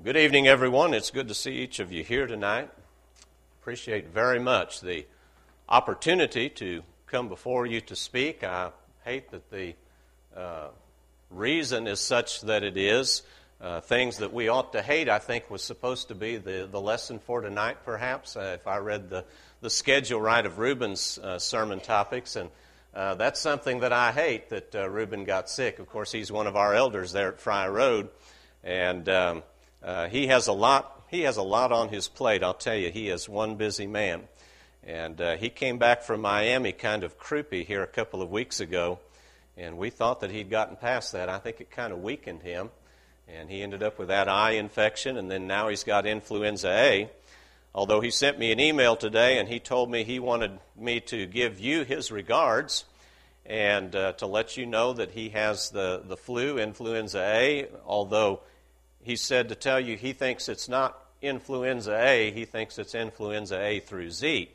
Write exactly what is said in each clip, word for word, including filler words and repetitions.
Good evening, everyone. It's good to see each of you here tonight. Appreciate very much the opportunity to come before you to speak. I hate that the uh, reason is such that it is. Uh, things that we ought to hate, I think, was supposed to be the, the lesson for tonight, perhaps, uh, if I read the, the schedule right of Reuben's uh, sermon topics. And uh, that's something that I hate, that uh, Reuben got sick. Of course, he's one of our elders there at Fry Road. And um, uh, he has a lot. He has a lot on his plate. I'll tell you, he is one busy man. And uh, he came back from Miami kind of croupy here a couple of weeks ago, and we thought that he'd gotten past that. I think it kind of weakened him, and he ended up with that eye infection, and then now he's got influenza A. Although he sent me an email today, and he told me he wanted me to give you his regards and uh, to let you know that he has the, the flu, influenza A, although he said to tell you he thinks it's not influenza A, he thinks it's influenza A through Z.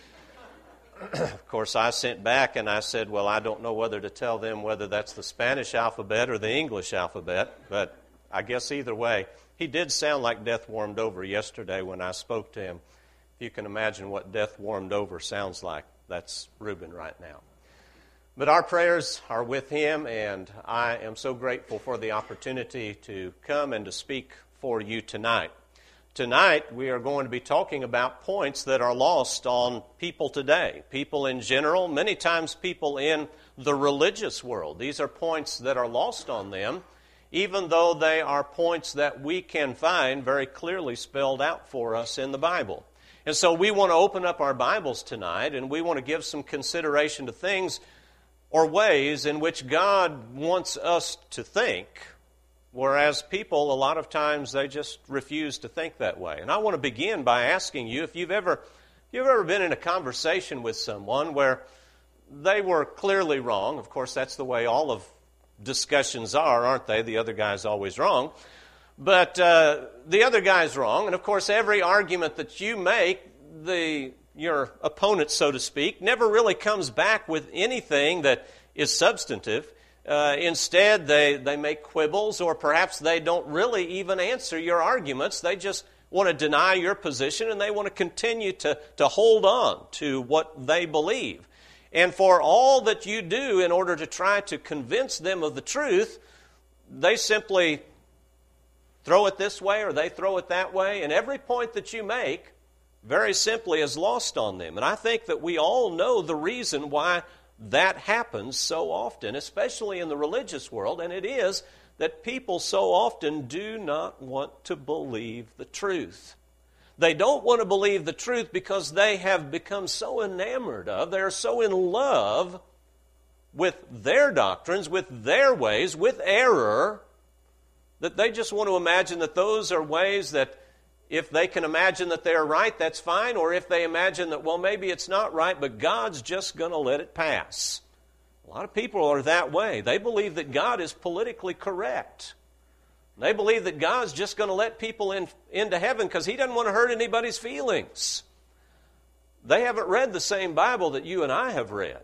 Of course, I sent back and I said, well, I don't know whether to tell them whether that's the Spanish alphabet or the English alphabet, but I guess either way. He did sound like death warmed over yesterday when I spoke to him. If you can imagine what death warmed over sounds like, that's Reuben right now. But our prayers are with him, and I am so grateful for the opportunity to come and to speak for you tonight. Tonight, we are going to be talking about points that are lost on people today, people in general, many times people in the religious world. These are points that are lost on them, even though they are points that we can find very clearly spelled out for us in the Bible. And so we want to open up our Bibles tonight, and we want to give some consideration to things or ways in which God wants us to think, whereas people, a lot of times, they just refuse to think that way. And I want to begin by asking you if you've ever, if you've ever been in a conversation with someone where they were clearly wrong. Of course, that's the way all of discussions are, aren't they? The other guy's always wrong. But uh, the other guy's wrong. And, of course, every argument that you make, the your opponent, so to speak, never really comes back with anything that is substantive. Uh, instead, they, they make quibbles, or perhaps they don't really even answer your arguments. They just want to deny your position, and they want to continue to, to hold on to what they believe. And for all that you do in order to try to convince them of the truth, they simply throw it this way or they throw it that way, and every point that you make, very simply, is lost on them. And I think that we all know the reason why that happens so often, especially in the religious world, and it is that people so often do not want to believe the truth. They don't want to believe the truth because they have become so enamored of, they're so in love with their doctrines, with their ways, with error, that they just want to imagine that those are ways that if they can imagine that they're right, that's fine. Or if they imagine that, well, maybe it's not right, but God's just going to let it pass. A lot of people are that way. They believe that God is politically correct. They believe that God's just going to let people in, into heaven because He doesn't want to hurt anybody's feelings. They haven't read the same Bible that you and I have read.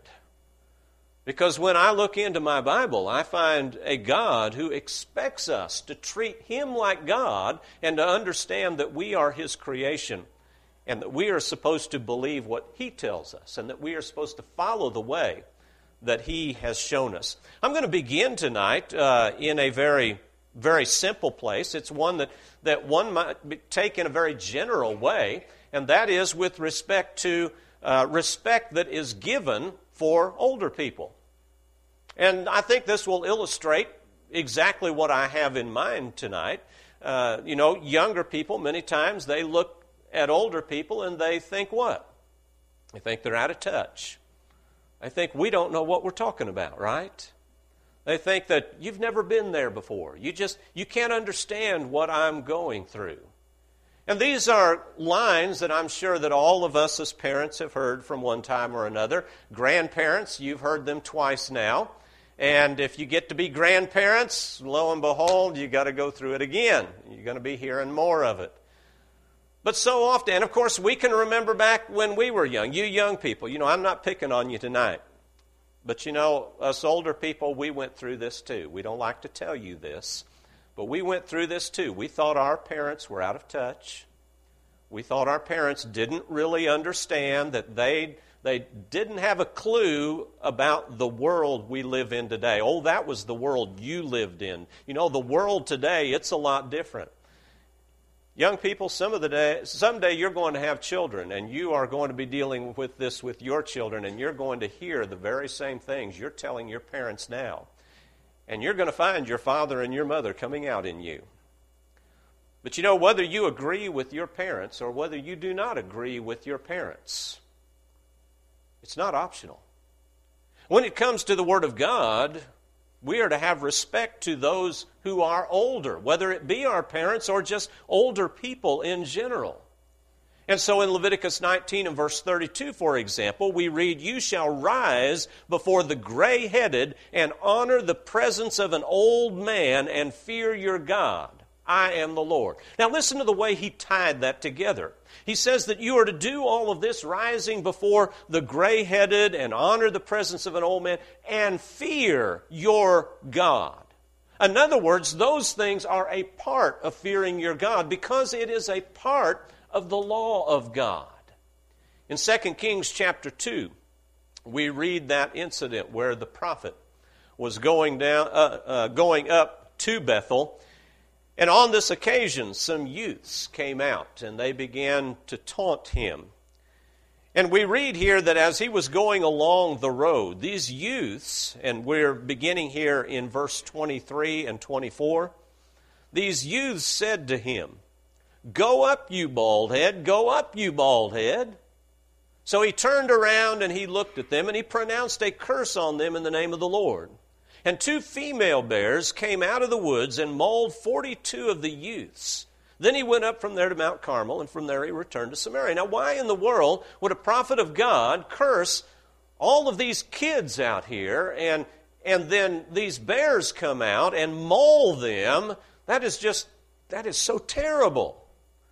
Because when I look into my Bible, I find a God who expects us to treat Him like God and to understand that we are His creation and that we are supposed to believe what He tells us and that we are supposed to follow the way that He has shown us. I'm going to begin tonight uh, in a very, very simple place. It's one that, that one might take in a very general way, and that is with respect to uh, respect that is given for older people. And I think this will illustrate exactly what I have in mind tonight. Uh, you know, younger people, many times, they look at older people and they think what? They think they're out of touch. They think we don't know what we're talking about, right? They think that you've never been there before. You just, you can't understand what I'm going through. And these are lines that I'm sure that all of us as parents have heard from one time or another. Grandparents, you've heard them twice now. And if you get to be grandparents, lo and behold, you've got to go through it again. You're going to be hearing more of it. But so often, and of course, we can remember back when we were young. You young people, you know, I'm not picking on you tonight. But you know, us older people, we went through this too. We don't like to tell you this. But we went through this too. We thought our parents were out of touch. We thought our parents didn't really understand, that they they didn't have a clue about the world we live in today. Oh, that was the world you lived in. You know, the world today, it's a lot different. Young people, some of the day, someday you're going to have children, and you are going to be dealing with this with your children, and you're going to hear the very same things you're telling your parents now. And you're going to find your father and your mother coming out in you. But you know, whether you agree with your parents or whether you do not agree with your parents, it's not optional. When it comes to the Word of God, we are to have respect to those who are older, whether it be our parents or just older people in general. And so in Leviticus nineteen and verse thirty-two, for example, we read, "You shall rise before the gray-headed and honor the presence of an old man and fear your God. I am the Lord." Now listen to the way he tied that together. He says that you are to do all of this rising before the gray-headed and honor the presence of an old man and fear your God. In other words, those things are a part of fearing your God because it is a part of the law of God. In Second Kings chapter two, we read that incident where the prophet was going down, uh, uh, going up to Bethel. And on this occasion, some youths came out and they began to taunt him. And we read here that as he was going along the road, these youths, and we're beginning here in verse twenty-three and twenty-four, these youths said to him, "Go up, you bald head, go up, you bald head." So he turned around and he looked at them and he pronounced a curse on them in the name of the Lord. And two female bears came out of the woods and mauled forty-two of the youths. Then he went up from there to Mount Carmel, and from there he returned to Samaria. Now, why in the world would a prophet of God curse all of these kids out here, and, and then these bears come out and maul them? That is just, that is so terrible.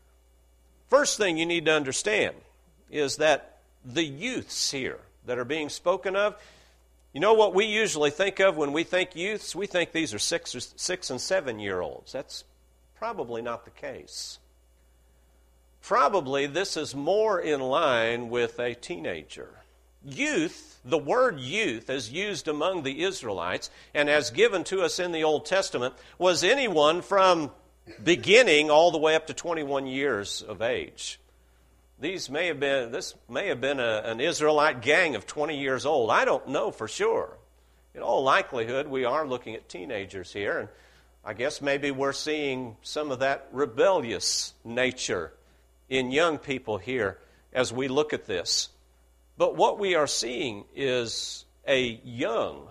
First thing you need to understand is that the youths here that are being spoken of, you know what we usually think of when we think youths? We think these are six, or six and seven-year-olds. That's probably not the case. Probably this is more in line with a teenager. Youth, the word youth as used among the Israelites and as given to us in the Old Testament, was anyone from beginning all the way up to twenty-one years of age. These may have been, this may have been a, an Israelite gang of twenty years old. I don't know for sure. In all likelihood, we are looking at teenagers here, and I guess maybe we're seeing some of that rebellious nature in young people here as we look at this. But what we are seeing is a young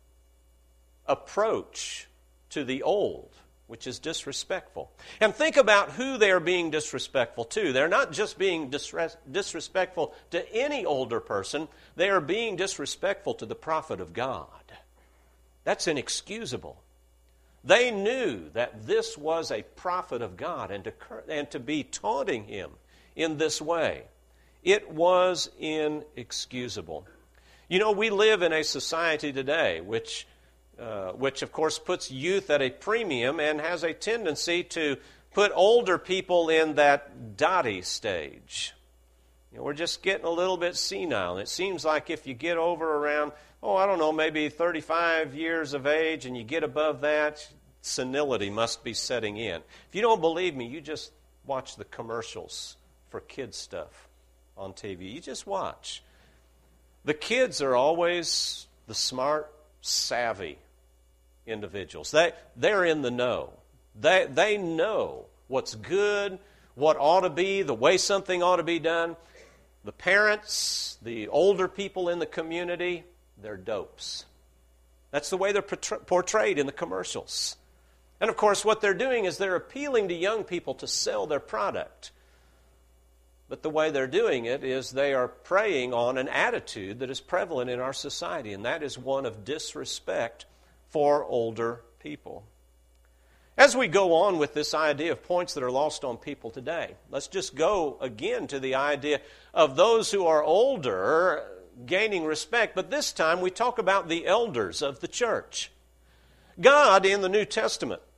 approach to the old, which is disrespectful. And think about who they are being disrespectful to. They're not just being disres- disrespectful to any older person. They are being disrespectful to the prophet of God. That's inexcusable. They knew that this was a prophet of God, and to, and to be taunting him in this way, it was inexcusable. You know, we live in a society today which Uh, which, of course, puts youth at a premium and has a tendency to put older people in that dotty stage. You know, we're just getting a little bit senile. It seems like if you get over around, oh, I don't know, maybe thirty-five years of age and you get above that, senility must be setting in. If you don't believe me, you just watch the commercials for kids stuff on T V. You just watch. The kids are always the smart, savvy individuals. They, they're in the know. They, they know what's good, what ought to be, the way something ought to be done. The parents, the older people in the community, they're dopes. That's the way they're portrayed in the commercials. And of course, what they're doing is they're appealing to young people to sell their product. But the way they're doing it is they are preying on an attitude that is prevalent in our society, and that is one of disrespect for older people. As we go on with this idea of points that are lost on people today, let's just go again to the idea of those who are older gaining respect, but this time we talk about the elders of the church. God in the New Testament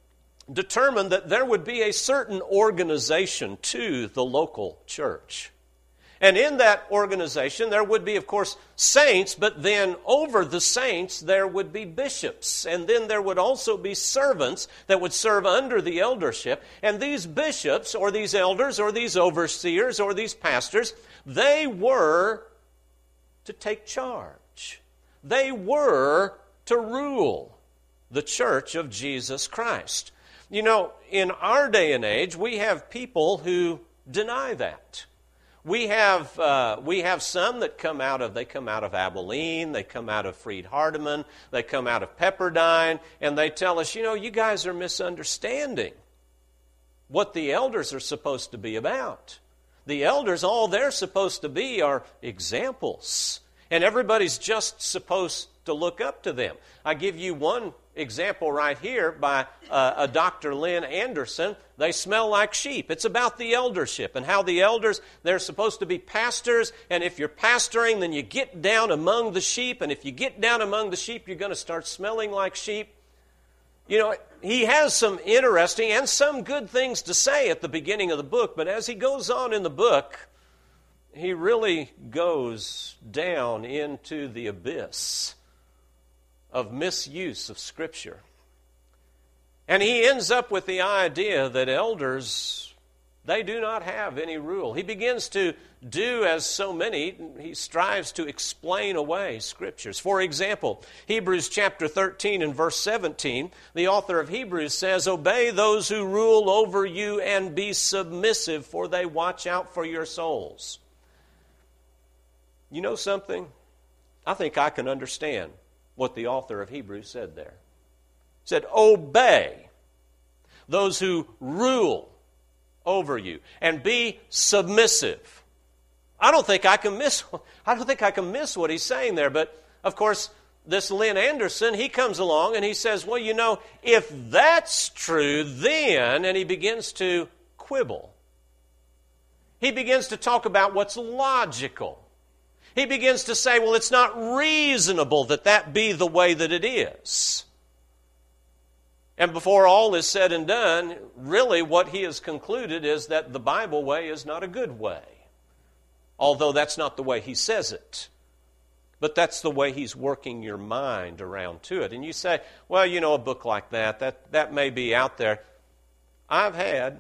determined that there would be a certain organization to the local church. And in that organization, there would be, of course, saints, but then over the saints, there would be bishops. And then there would also be servants that would serve under the eldership. And these bishops, or these elders, or these overseers, or these pastors, they were to take charge. They were to rule the church of Jesus Christ. You know, in our day and age, we have people who deny that. We have uh, we have some that come out of, they come out of Abilene, they come out of Freed-Hardeman, they come out of Pepperdine, and they tell us, you know, you guys are misunderstanding what the elders are supposed to be about. The elders, all they're supposed to be are examples, and everybody's just supposed to look up to them. I give you one example right here by uh, a Doctor Lynn Anderson. They smell like sheep. It's about the eldership and how the elders, they're supposed to be pastors, and if you're pastoring, then you get down among the sheep, and if you get down among the sheep, you're going to start smelling like sheep. You know, he has some interesting and some good things to say at the beginning of the book, but as he goes on in the book, he really goes down into the abyss of misuse of Scripture. And he ends up with the idea that elders, they do not have any rule. He begins to do as so many, he strives to explain away Scriptures. For example, Hebrews chapter thirteen and verse seventeen, the author of Hebrews says, "Obey those who rule over you and be submissive, for they watch out for your souls." You know something? I think I can understand what the author of Hebrews said there. He said, obey those who rule over you and be submissive. I don't think I can miss I don't think I can miss what he's saying there, but of course this Lynn Anderson, he comes along and he says, well, you know, if that's true, then, and he begins to quibble. He begins to talk about what's logical. He begins to say, well, it's not reasonable that that be the way that it is. And before all is said and done, really what he has concluded is that the Bible way is not a good way. Although that's not the way he says it. But that's the way he's working your mind around to it. And you say, well, you know, a book like that, that, that may be out there. I've had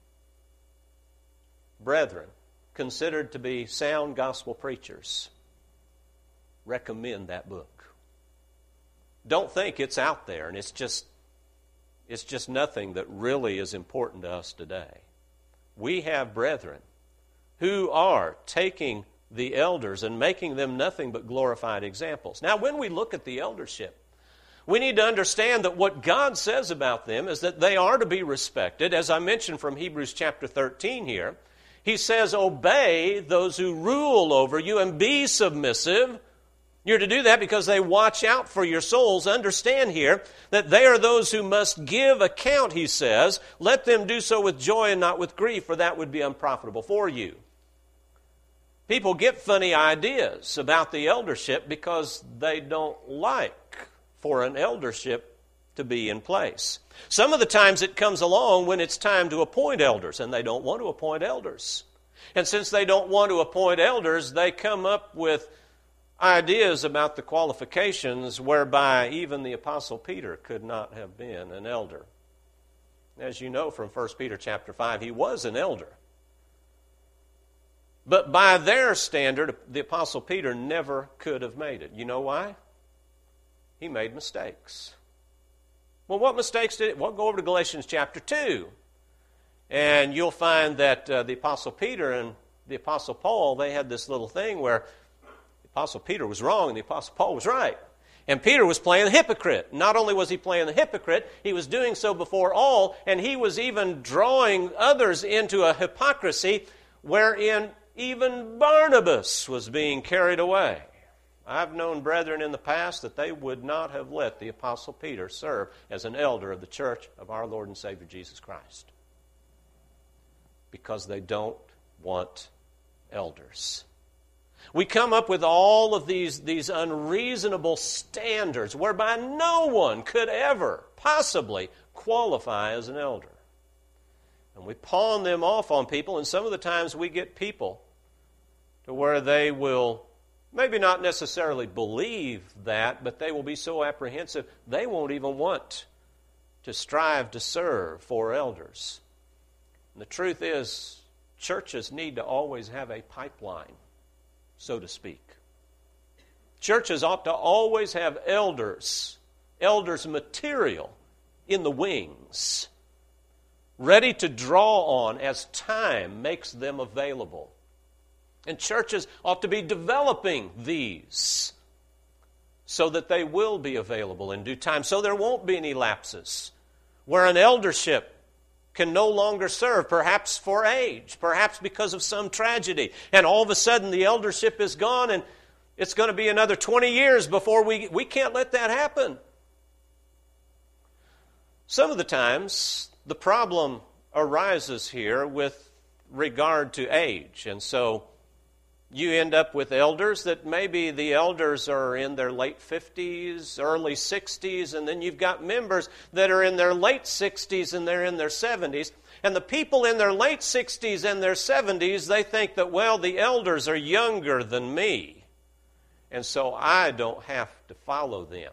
brethren considered to be sound gospel preachers recommend that book. Don't think it's out there and it's just it's just nothing that really is important to us today. We have brethren who are taking the elders and making them nothing but glorified examples. Now, when we look at the eldership, we need to understand that what God says about them is that they are to be respected. As I mentioned from Hebrews chapter thirteen here, he says, obey those who rule over you and be submissive. You're to do that because they watch out for your souls. Understand here that they are those who must give account, he says. Let them do so with joy and not with grief, for that would be unprofitable for you. People get funny ideas about the eldership because they don't like for an eldership to be in place. Some of the times it comes along when it's time to appoint elders, and they don't want to appoint elders. And since they don't want to appoint elders, they come up with ideas about the qualifications whereby even the Apostle Peter could not have been an elder. As you know from First Peter chapter five, he was an elder. But by their standard, the Apostle Peter never could have made it. You know why? He made mistakes. Well, what mistakes did it? Well, go over to Galatians chapter two. And you'll find that uh, the Apostle Peter and the Apostle Paul, they had this little thing where the Apostle Peter was wrong and the Apostle Paul was right. And Peter was playing the hypocrite. Not only was he playing the hypocrite, he was doing so before all, and he was even drawing others into a hypocrisy wherein even Barnabas was being carried away. I've known brethren in the past that they would not have let the Apostle Peter serve as an elder of the church of our Lord and Savior Jesus Christ, because they don't want elders. We come up with all of these, these unreasonable standards whereby no one could ever possibly qualify as an elder. And we pawn them off on people, and some of the times we get people to where they will maybe not necessarily believe that, but they will be so apprehensive they won't even want to strive to serve for elders. And the truth is, churches need to always have a pipeline, so to speak. Churches ought to always have elders, elders material in the wings, ready to draw on as time makes them available. And churches ought to be developing these so that they will be available in due time, so there won't be any lapses where an eldership can no longer serve, perhaps for age, perhaps because of some tragedy, and all of a sudden the eldership is gone and it's going to be another twenty years before we, we can't let that happen. Some of the times the problem arises here with regard to age, and so you end up with elders that maybe the elders are in their late fifties, early sixties, and then you've got members that are in their late sixties and they're in their seventies. And the people in their late sixties and their seventies, they think that, well, the elders are younger than me, and so I don't have to follow them.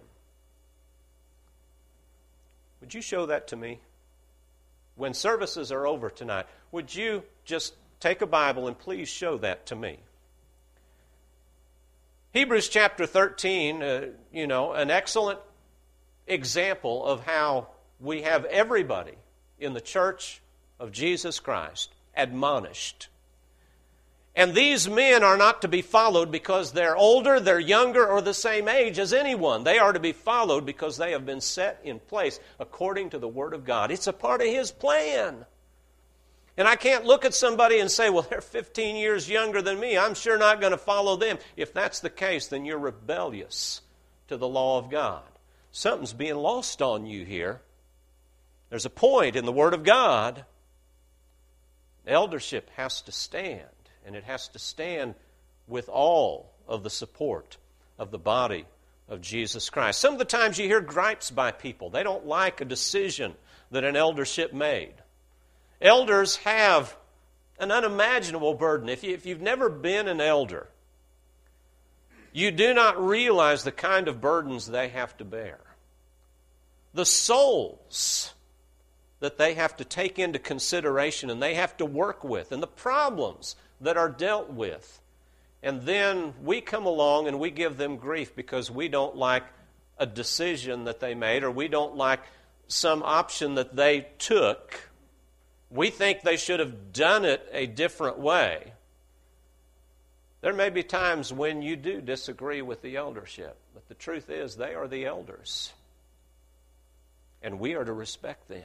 Would you show that to me? When services are over tonight, would you just take a Bible and please show that to me? Hebrews chapter thirteen, uh, you know, an excellent example of how we have everybody in the church of Jesus Christ admonished. And these men are not to be followed because they're older, they're younger, or the same age as anyone. They are to be followed because they have been set in place according to the Word of God. It's a part of His plan. And I can't look at somebody and say, well, they're fifteen years younger than me. I'm sure not going to follow them. If that's the case, then you're rebellious to the law of God. Something's being lost on you here. There's a point in the Word of God. Eldership has to stand, and it has to stand with all of the support of the body of Jesus Christ. Some of the times you hear gripes by people. They don't like a decision that an eldership made. Elders have an unimaginable burden. If, you, if you've never been an elder, you do not realize the kind of burdens they have to bear. The souls that they have to take into consideration and they have to work with, and the problems that are dealt with. And then we come along and we give them grief because we don't like a decision that they made, or we don't like some option that they took. We think they should have done it a different way. There may be times when you do disagree with the eldership, but the truth is they are the elders. And we are to respect them.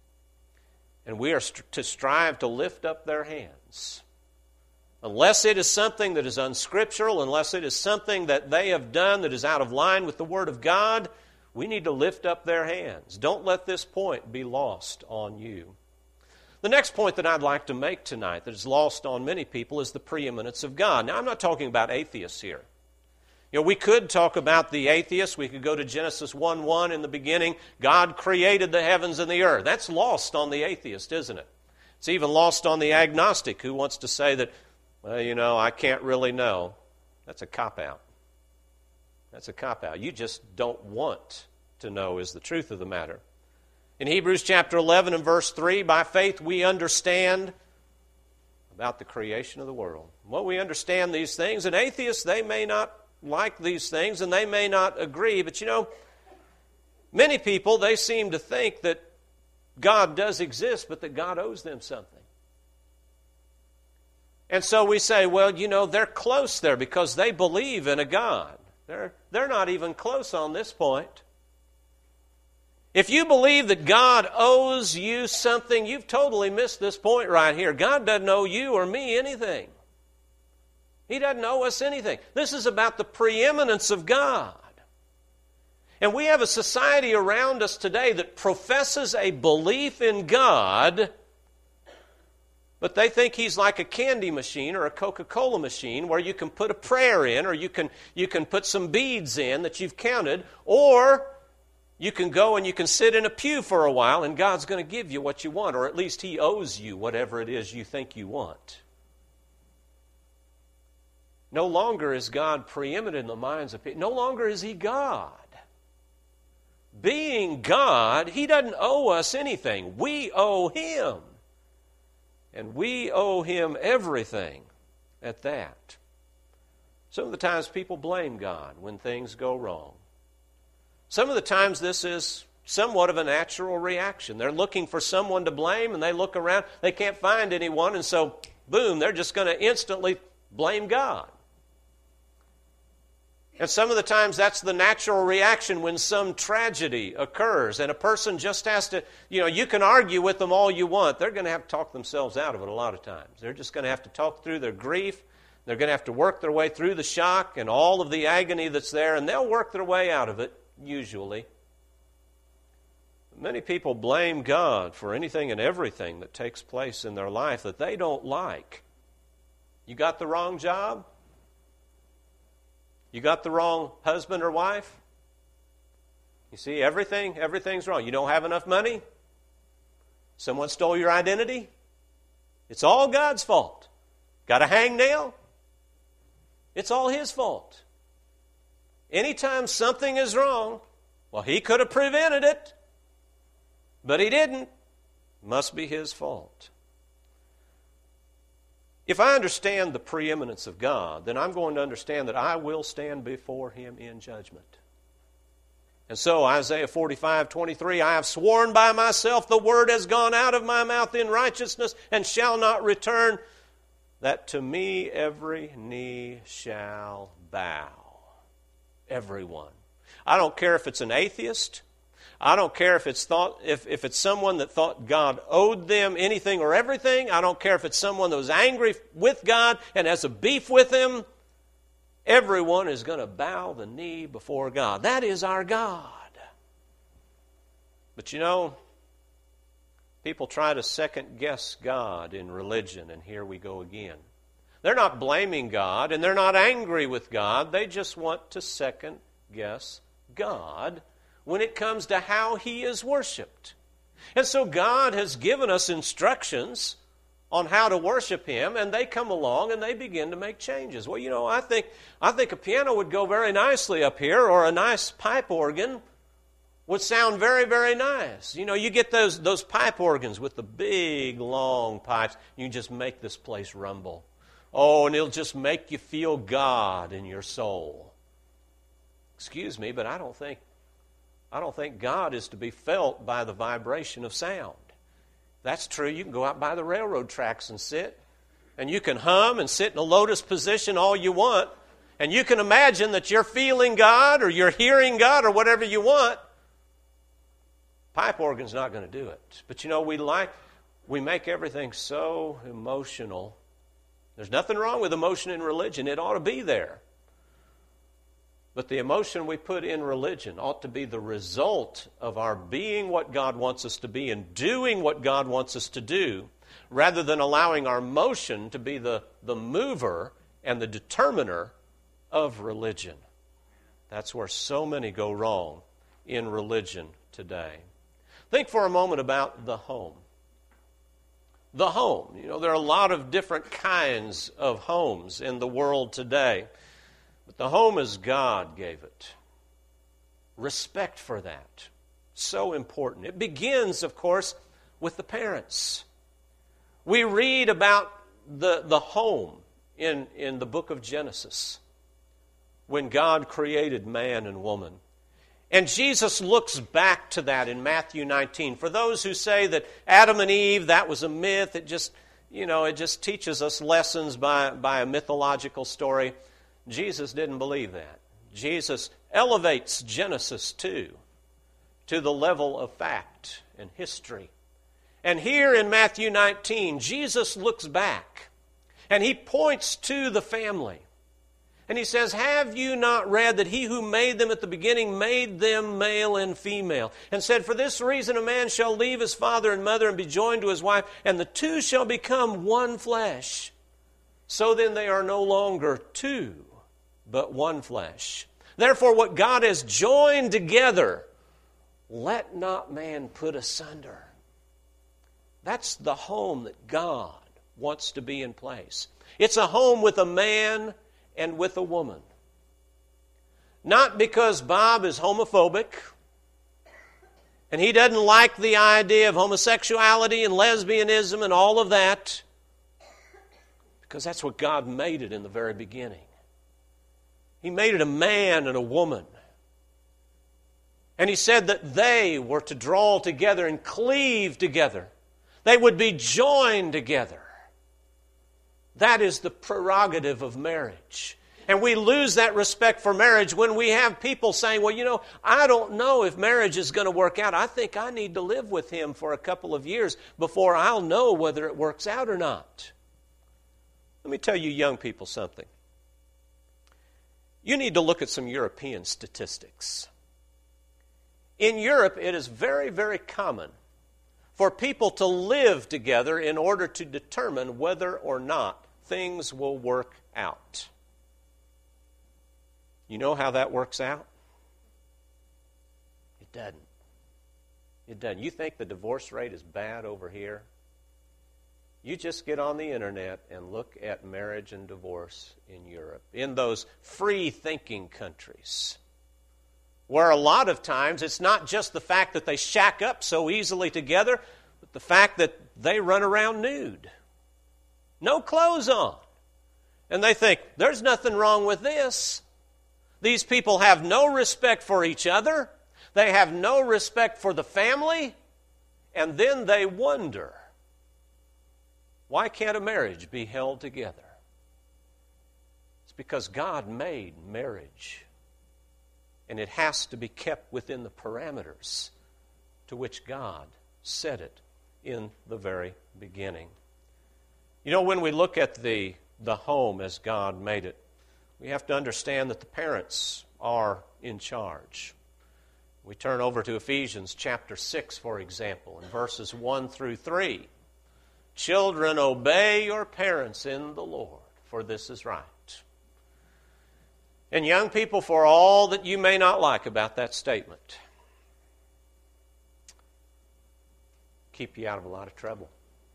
And we are to strive to lift up their hands. Unless it is something that is unscriptural, unless it is something that they have done that is out of line with the Word of God, we need to lift up their hands. Don't let this point be lost on you. The next point that I'd like to make tonight that is lost on many people is the preeminence of God. Now, I'm not talking about atheists here. You know, we could talk about the atheists. We could go to Genesis one one. In the beginning, God created the heavens and the earth. That's lost on the atheist, isn't it? It's even lost on the agnostic who wants to say that, well, you know, I can't really know. That's a cop-out. That's a cop-out. You just don't want to know is the truth of the matter. In Hebrews chapter eleven and verse three, by faith we understand about the creation of the world. Well, we understand these things, and atheists, they may not like these things, and they may not agree, but you know, many people, they seem to think that God does exist, but that God owes them something. And so we say, well, you know, they're close there because they believe in a God. They're, they're not even close on this point. If you believe that God owes you something, you've totally missed this point right here. God doesn't owe you or me anything. He doesn't owe us anything. This is about the preeminence of God. And we have a society around us today that professes a belief in God, But they think he's like a candy machine or a Coca-Cola machine where you can put a prayer in, or you can, you can put some beads in that you've counted, or you can go and you can sit in a pew for a while and God's going to give you what you want, or at least He owes you whatever it is you think you want. No longer is God preeminent in the minds of people. No longer is He God. Being God, He doesn't owe us anything. We owe Him. And we owe Him everything at that. Some of the times people blame God when things go wrong. Some of the times this is somewhat of a natural reaction. They're looking for someone to blame, and they look around, they can't find anyone, and so, boom, they're just going to instantly blame God. And some of the times that's the natural reaction when some tragedy occurs and a person just has to, you know, you can argue with them all you want. They're going to have to talk themselves out of it a lot of times. They're just going to have to talk through their grief. They're going to have to work their way through the shock and all of the agony that's there, and they'll work their way out of it, usually. Many people blame God for anything and everything that takes place in their life that they don't like. You got the wrong job? You got the wrong husband or wife? You see, everything, everything's wrong. You don't have enough money? Someone stole your identity? It's all God's fault. Got a hangnail? It's all His fault. Anytime something is wrong, well, He could have prevented it, but He didn't. Must be His fault. If I understand the preeminence of God, then I'm going to understand that I will stand before Him in judgment. And so Isaiah forty-five twenty-three, I have sworn by myself, the word has gone out of my mouth in righteousness and shall not return, that to me every knee shall bow. Everyone. I don't care if it's an atheist. I don't care if it's thought if, if it's someone that thought God owed them anything or everything. I don't care if it's someone that was angry with God and has a beef with Him. Everyone is going to bow the knee before God. That is our God. But you know, people try to second guess God in religion, and here we go again. They're not blaming God and they're not angry with God. They just want to second guess God when it comes to how He is worshiped. And so God has given us instructions on how to worship Him, and they come along and they begin to make changes. Well, you know, I think I think a piano would go very nicely up here, or a nice pipe organ would sound very, very nice. You know, you get those, those pipe organs with the big, long pipes, you just make this place rumble. Oh, and it'll just make you feel God in your soul. Excuse me, but I don't think I don't think God is to be felt by the vibration of sound. If that's true, you can go out by the railroad tracks and sit. And you can hum and sit in a lotus position all you want. And you can imagine that you're feeling God or you're hearing God or whatever you want. Pipe organ's not going to do it. But you know, we like, we make everything so emotional. There's nothing wrong with emotion in religion. It ought to be there. But the emotion we put in religion ought to be the result of our being what God wants us to be and doing what God wants us to do, rather than allowing our emotion to be the, the mover and the determiner of religion. That's where so many go wrong in religion today. Think for a moment about the home. The home. You know, there are a lot of different kinds of homes in the world today. But the home as God gave it. Respect for that. So important. It begins, of course, with the parents. We read about the, the home in, in the book of Genesis, when God created man and woman. And Jesus looks back to that in Matthew nineteen. For those who say that Adam and Eve, that was a myth, it just, you know, it just teaches us lessons by, by a mythological story. Jesus didn't believe that. Jesus elevates Genesis two to the level of fact and history. And here in Matthew nineteen, Jesus looks back and He points to the family. And he says, have you not read that he who made them at the beginning made them male and female? And said, for this reason a man shall leave his father and mother and be joined to his wife, and the two shall become one flesh. So then they are no longer two, but one flesh. Therefore what God has joined together, let not man put asunder. That's the home that God wants to be in place. It's a home with a man and with a woman. Not because Bob is homophobic and he doesn't like the idea of homosexuality and lesbianism and all of that, because that's what God made it in the very beginning. He made it a man and a woman. And He said that they were to draw together and cleave together. They would be joined together. That is the prerogative of marriage. And we lose that respect for marriage when we have people saying, well, you know, I don't know if marriage is going to work out. I think I need to live with him for a couple of years before I'll know whether it works out or not. Let me tell you young people something. You need to look at some European statistics. In Europe, it is very, very common for people to live together in order to determine whether or not things will work out. You know how that works out? It doesn't. It doesn't. You think the divorce rate is bad over here? You just get on the internet and look at marriage and divorce in Europe, in those free-thinking countries, where a lot of times it's not just the fact that they shack up so easily together, but the fact that they run around nude. No clothes on. And they think, there's nothing wrong with this. These people have no respect for each other. They have no respect for the family. And then they wonder, why can't a marriage be held together? It's because God made marriage. And it has to be kept within the parameters to which God set it in the very beginning. You know, when we look at the, the home as God made it, we have to understand that the parents are in charge. We turn over to Ephesians chapter six, for example, in verses one through three. Children, obey your parents in the Lord, for this is right. And young people, for all that you may not like about that statement, keep you out of a lot of trouble.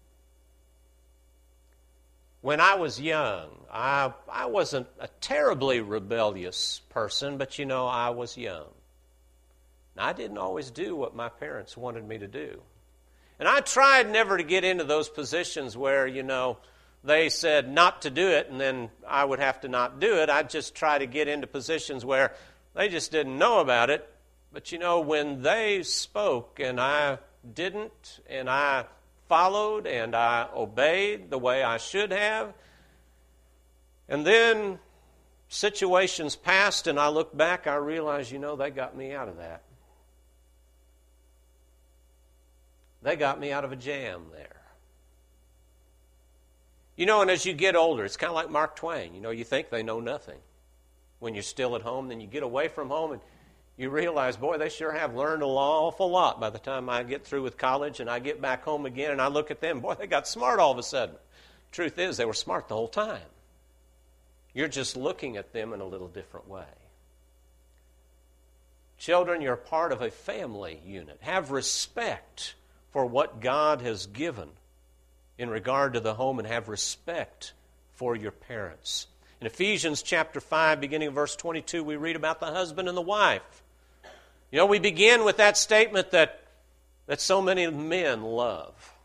When I was young, I, I wasn't a terribly rebellious person, but you know, I was young. And I didn't always do what my parents wanted me to do. And I tried never to get into those positions where, you know, they said not to do it, and then I would have to not do it. I'd just try to get into positions where they just didn't know about it. But, you know, when they spoke and I didn't, and I followed and I obeyed the way I should have, and then situations passed and I look back, I realize, you know, they got me out of that. They got me out of a jam there. You know, and as you get older, it's kind of like Mark Twain. You know, you think they know nothing when you're still at home. Then you get away from home and you realize, boy, they sure have learned an awful lot by the time I get through with college and I get back home again and I look at them. Boy, they got smart all of a sudden. Truth is, they were smart the whole time. You're just looking at them in a little different way. Children, you're part of a family unit. Have respect for what God has given in regard to the home, and have respect for your parents. In Ephesians chapter five, beginning of verse twenty-two, we read about the husband and the wife. You know, we begin with that statement that, that so many men love.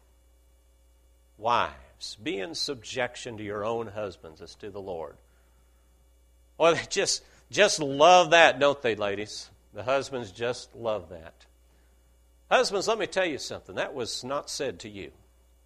Wives, be in subjection to your own husbands as to the Lord. Well, they just, just love that, don't they, ladies? The husbands just love that. Husbands, let me tell you something. That was not said to you.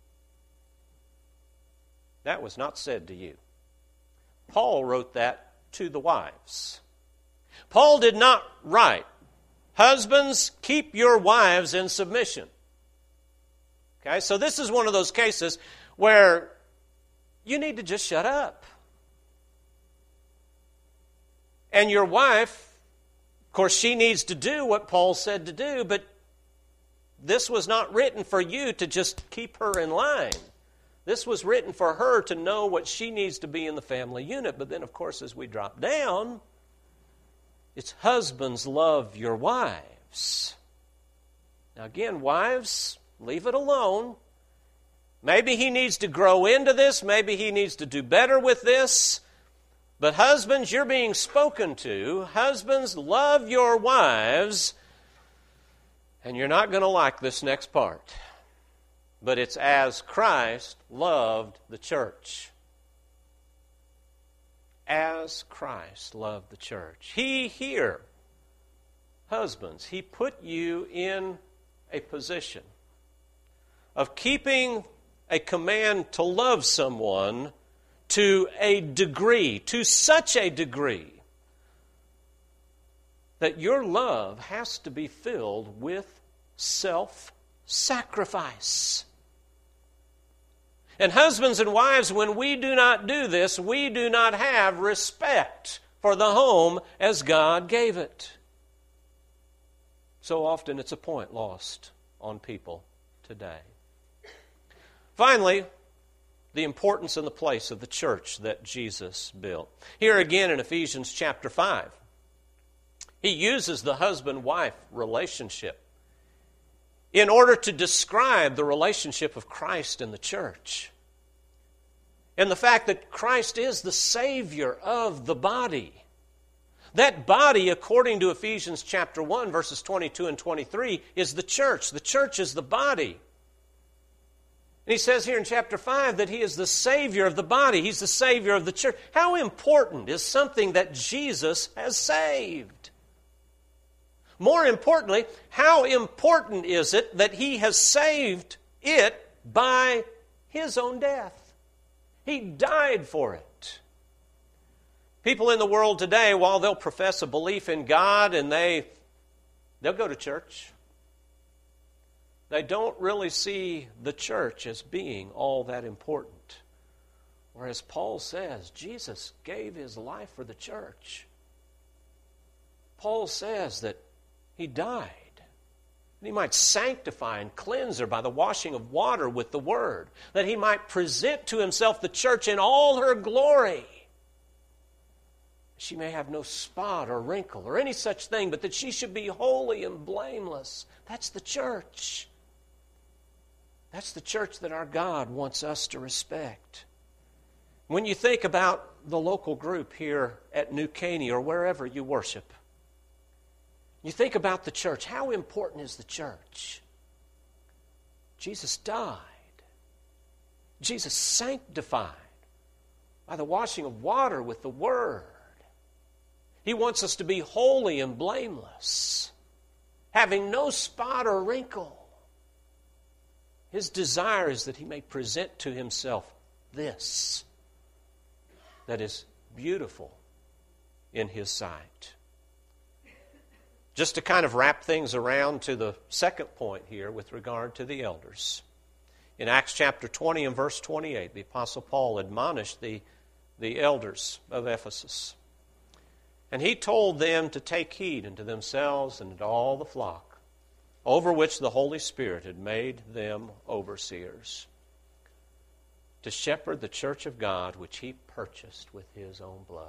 That was not said to you. Paul wrote that to the wives. Paul did not write, husbands, keep your wives in submission. Okay, so this is one of those cases where you need to just shut up. And your wife, of course, she needs to do what Paul said to do, but this was not written for you to just keep her in line. This was written for her to know what she needs to be in the family unit. But then, of course, as we drop down, it's husbands, love your wives. Now again, wives, leave it alone. Maybe he needs to grow into this. Maybe he needs to do better with this. But husbands, you're being spoken to. Husbands, love your wives. And you're not going to like this next part. But it's as Christ loved the church. As Christ loved the church. He here, husbands, He put you in a position of keeping a command to love someone to a degree, to such a degree, that your love has to be filled with self-sacrifice. And husbands and wives, when we do not do this, we do not have respect for the home as God gave it. So often it's a point lost on people today. Finally, the importance and the place of the church that Jesus built. Here again in Ephesians chapter five, he uses the husband-wife relationship in order to describe the relationship of Christ and the church. And the fact that Christ is the Savior of the body. That body, according to Ephesians chapter one, verses twenty-two and twenty-three, is the church. The church is the body. And he says here in chapter five that He is the Savior of the body. He's the Savior of the church. How important is something that Jesus has saved? More importantly, how important is it that He has saved it by His own death? He died for it. People in the world today, while they'll profess a belief in God and they, they'll go to church, they don't really see the church as being all that important. Whereas Paul says, Jesus gave His life for the church. Paul says that He died. That He might sanctify and cleanse her by the washing of water with the Word. That He might present to Himself the church in all her glory. She may have no spot or wrinkle or any such thing, but that she should be holy and blameless. That's the church. That's the church that our God wants us to respect. When you think about the local group here at New Caney or wherever you worship, you think about the church. How important is the church? Jesus died. Jesus sanctified by the washing of water with the Word. He wants us to be holy and blameless, having no spot or wrinkle. His desire is that He may present to Himself this that is beautiful in His sight. Just to kind of wrap things around to the second point here with regard to the elders. In Acts chapter twenty and verse twenty-eight, the Apostle Paul admonished the, the elders of Ephesus. And he told them to take heed unto themselves and unto all the flock, over which the Holy Spirit had made them overseers, to shepherd the church of God, which He purchased with His own blood.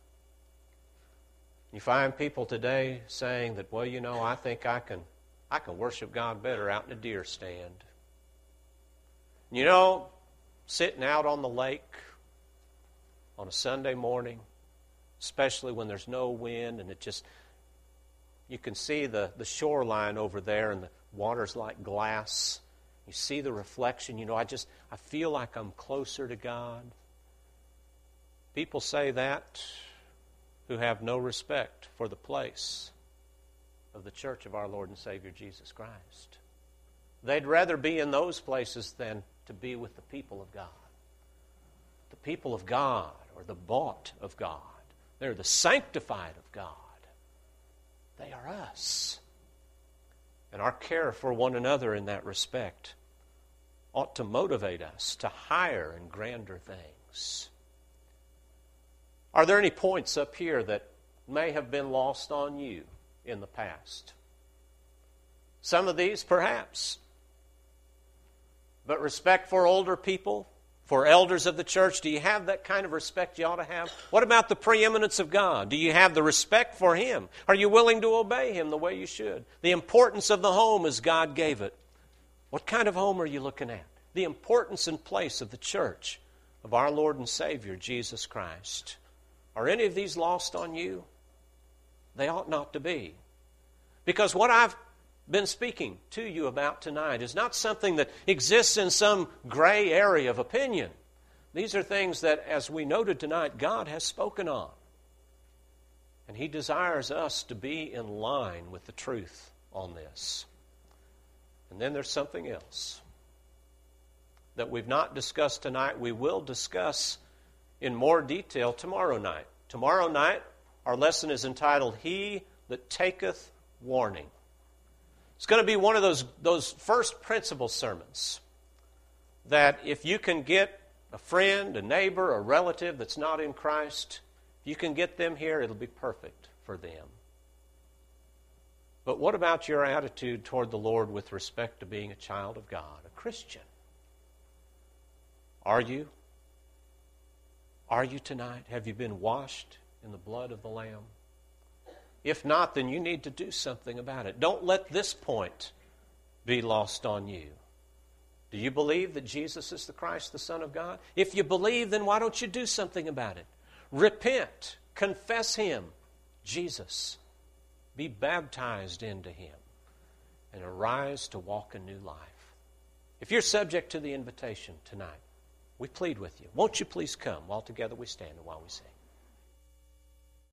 You find people today saying that, well, you know, I think I can, I can worship God better out in a deer stand. You know, sitting out on the lake on a Sunday morning, especially when there's no wind and it just, you can see the, the shoreline over there and the water's like glass. You see the reflection. You know, I just, I feel like I'm closer to God. People say that who have no respect for the place of the church of our Lord and Savior Jesus Christ. They'd rather be in those places than to be with the people of God. The people of God, or the bought of God. They're the sanctified of God. They are us. And our care for one another in that respect ought to motivate us to higher and grander things. Are there any points up here that may have been lost on you in the past. Some of these, perhaps. But respect for older people, for elders of the church, do you have that kind of respect you ought to have? What about the preeminence of God? Do you have the respect for Him? Are you willing to obey Him the way you should? The importance of the home as God gave it. What kind of home are you looking at? The importance and place of the church of our Lord and Savior, Jesus Christ. Are any of these lost on you? They ought not to be. Because what I've been speaking to you about tonight is not something that exists in some gray area of opinion. These are things that, as we noted tonight, God has spoken on. And He desires us to be in line with the truth on this. And then there's something else that we've not discussed tonight. We will discuss in more detail tomorrow night. Tomorrow night, our lesson is entitled, He That Taketh Warning. It's going to be one of those, those first principle sermons that if you can get a friend, a neighbor, a relative that's not in Christ, if you can get them here, it'll be perfect for them. But what about your attitude toward the Lord with respect to being a child of God, a Christian? Are you? Are you tonight? Have you been washed in the blood of the Lamb? If not, then you need to do something about it. Don't let this point be lost on you. Do you believe that Jesus is the Christ, the Son of God? If you believe, then why don't you do something about it? Repent. Confess Him, Jesus. Be baptized into Him. And arise to walk a new life. If you're subject to the invitation tonight, we plead with you. Won't you please come while together we stand and while we sing?